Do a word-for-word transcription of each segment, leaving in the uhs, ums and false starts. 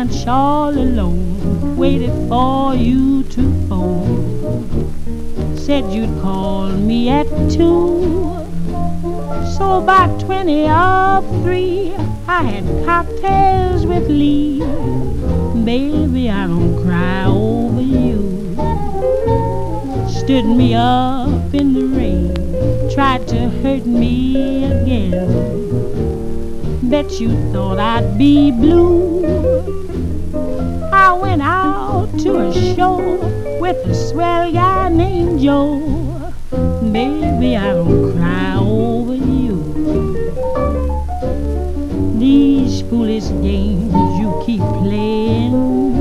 lunch all alone, waited for you to phone. Said you'd call me at two. So by twenty of three, I had cocktails with Lee. Baby, I don't cry over you. Stood me up in the rain, tried to hurt me again. Bet you thought I'd be blue. I went out to a show with a swell guy named Joe. Baby, I don't cry over you. These foolish games you keep playing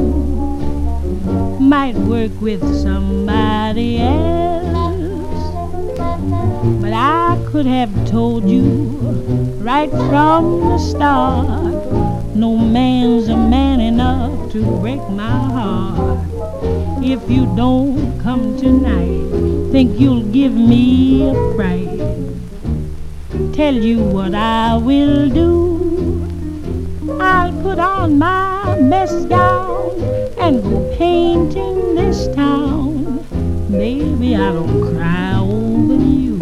might work with somebody else, but I could have told you right from the start, no man's a man enough to break my heart. If you don't come tonight, think you'll give me a fright. Tell you what I will do. I'll put on my best gown and go painting this town. Baby, I don't cry over you.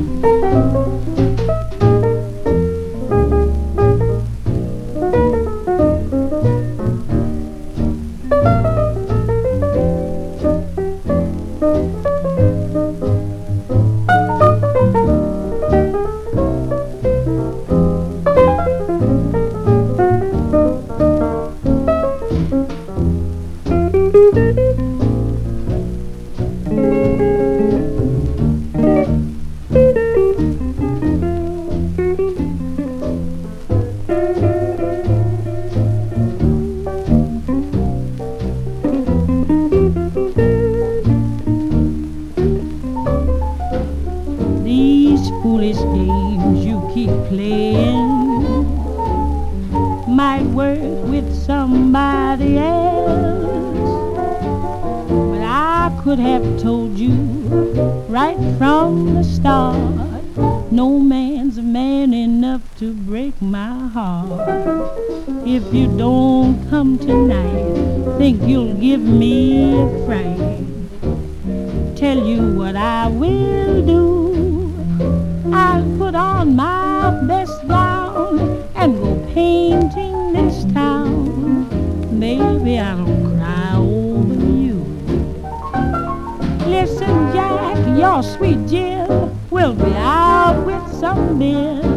These foolish games you keep playing might work with somebody else, but I could have told you right from the start, no man's a man enough to break my heart. If you don't come tonight, think you'll give me a fright. Tell you what I will do. I'll put on my best gown and go painting this town. Baby, I don't cry over you. Listen, Jack, your sweet Jill will be out with some beer.